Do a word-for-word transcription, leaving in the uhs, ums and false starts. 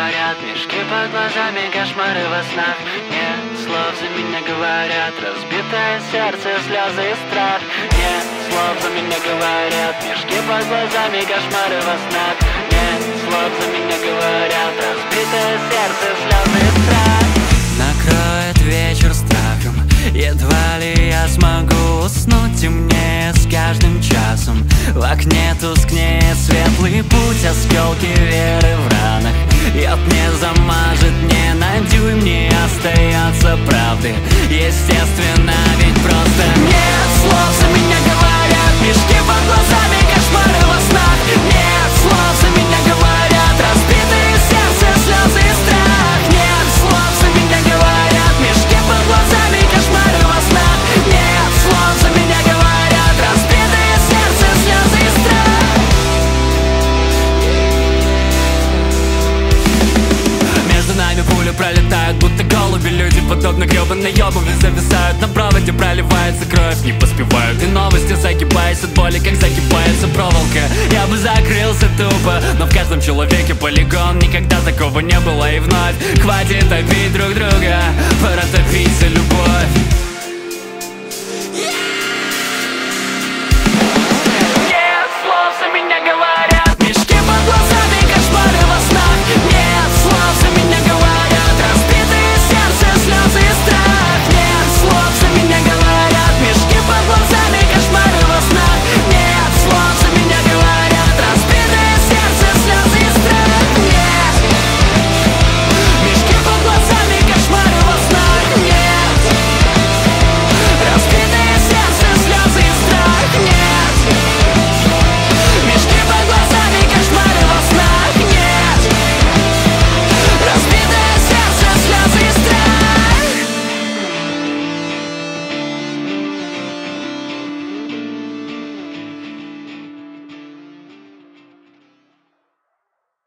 говорят, мешки под глазами, кошмары во снах. Нет слов, за меня говорят, разбитое сердце, слезы и страх. Нет слов, за меня говорят, мешки под глазами, кошмары во снах. Нет слов, за меня говорят, разбитое сердце, слезы и страх. Накроет вечер страхом, едва ли я смогу уснуть. Темнее с каждым часом, в окне тускнеет светлый путь. Осколки веры в ранах яд не замажет, не на дюйм не остается правды. Естественно, ведь просто нет слов, за меня говорят, мешки под глазами, кошмары во снах. Нет слов, за меня говорят, разбитые сердце, слезы и страх. Нет слов, за меня говорят, мешки под глазами, кошмары во снах. Нет слов, за меня говорят, разбитые сердце, слезы и страх. Между нами пули пролетают, будто голуби. Люди, подобно гребаной обуви, зависают на проводе, проливается кровь. Не поспевают и новости, загибаясь от боли, как загибается проволока. Я бы закрылся тупо, но в каждом человеке полигон. Никогда такого не было и вновь хватит топить друг друга, пора топить за любовь.